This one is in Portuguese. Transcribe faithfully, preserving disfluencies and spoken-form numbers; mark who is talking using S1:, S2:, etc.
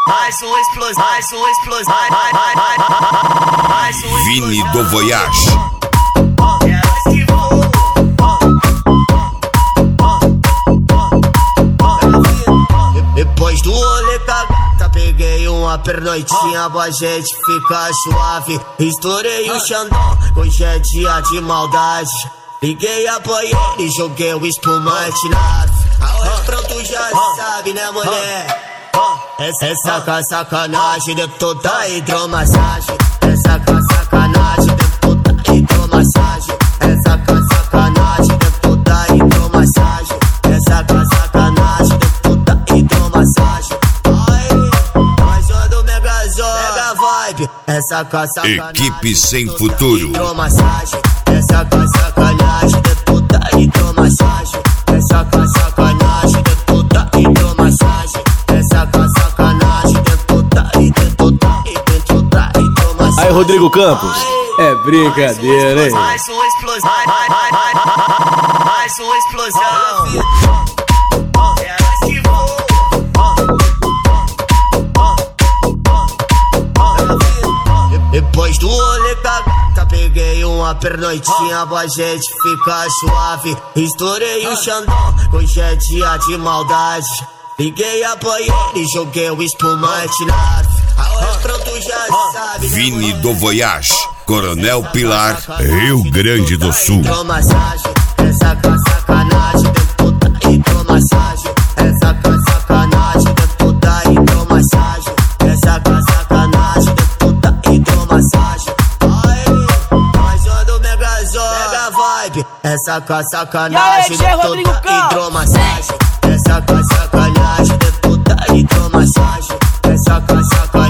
S1: mais uma explosão, mais uma explosão, mais, mais, mais, mais uma
S2: Vini do Voyage.
S3: Depois do rolê cagata, peguei uma pernoitinha pra gente ficar suave. Estourei o Xandão, hoje é dia de maldade. Liguei a banheira e joguei o espumante na arroz pronto já sabe, né, mulher? Essa, essa com a sacanagem, dentro toda hidromassagem. Essa com a sacanagem, dentro toda hidromassagem. Essa com a sacanagem, dentro toda hidromassagem. Essa com a sacanagem, dentro toda hidromassagem. Ai, mais uma do Megazord, mega vibe. Essa com a sacanagem,
S2: Equipe sem futuro.
S3: Hidromassagem. Essa com a sacanagem, dentro toda hidromassagem. Essa com a sacanagem, dentro toda hidromassagem. Essa com a sacanagem, dentro da e dentro da e dentro da hidromassagem.
S4: Aí, Rodrigo Campos, é brincadeira, hein?
S1: mais uma explosão, mais, mais, mais, mais uma explosão. Elas que voam.
S3: Depois do rolê cagata, peguei uma pernoitinha pra gente ficar suave. Estourei o Xandão, hoje é dia de maldade. Liguei a banheira e joguei o espumante na arroz pronto já sabe, né,
S2: Vini do Voyage. Coronel Pilar, Rio Grande do Sul.
S3: Hidromassagem, essa com a sacanagem, dentro da hidromassagem. Essa com a sacanagem, dentro da hidromassagem. Essa com a sacanagem, dentro da hidromassagem. Ai, mais uma do Megazord, mega vibe. Essa com a sacanagem, dentro da hidromassagem. Essa com a sacanagem, dentro da hidromassagem. Essa com a sacanagem.